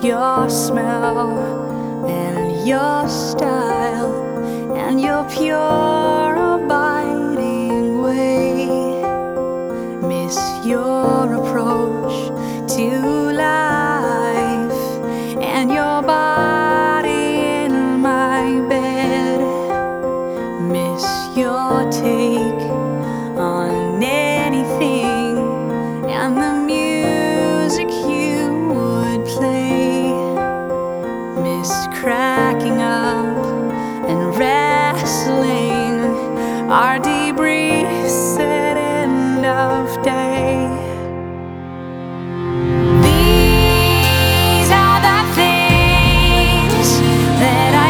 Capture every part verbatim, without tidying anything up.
your smell and your style and your pure abiding way. Miss your approach to life and your body in my bed. Miss your take on anything and the music you would play. Miss cracking up and wrestling our debriefs at end of day. These are the things that I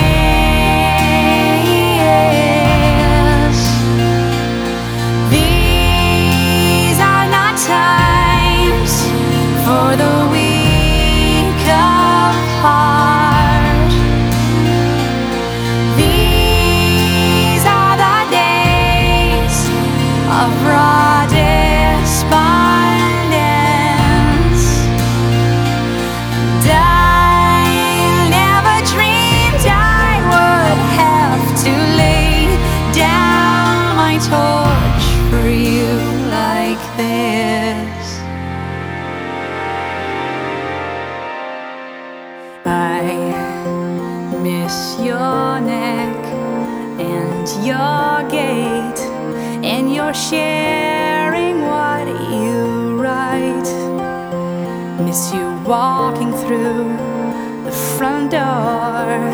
miss. These are not times for the weak of heart. These are the days of raw despondence. And I never dreamed I would have to lay down my torch for you like this. I miss your neck and your gait and your sharing what you write. Miss you walking through the front door,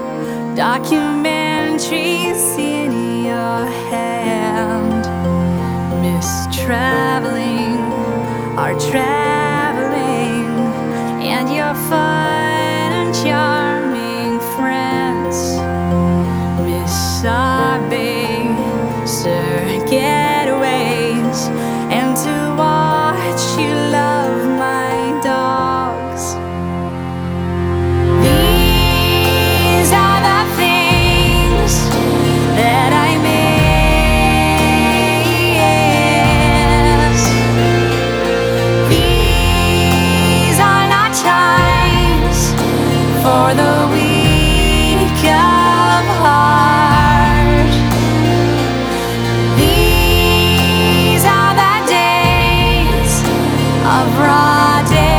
documentaries in your hand. Miss traveling, our traveling, and your fun and charming friends. Miss our big getaways and to watch you love my dogs. These are the things that I miss. These are not times for the weak of heart. These are the days of raw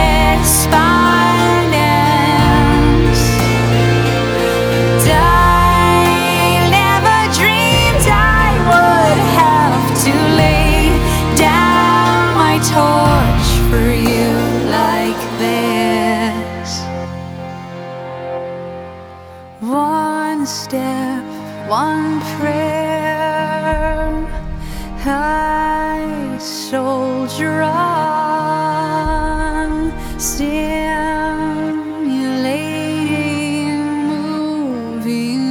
despondence. And I never dreamed I would have to lay down my torch for you like this. One step, one prayer, I soldier on, stimulating, moving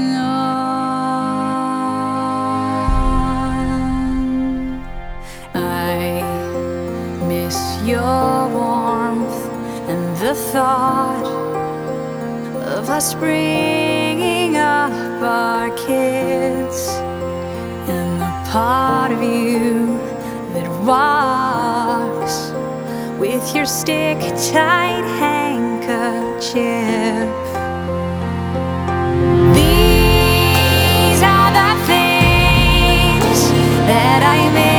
on. I miss your warmth and the thought of us bringing up our kids, and the part of you that walks with your stick-tight handkerchief. These are the things that I miss.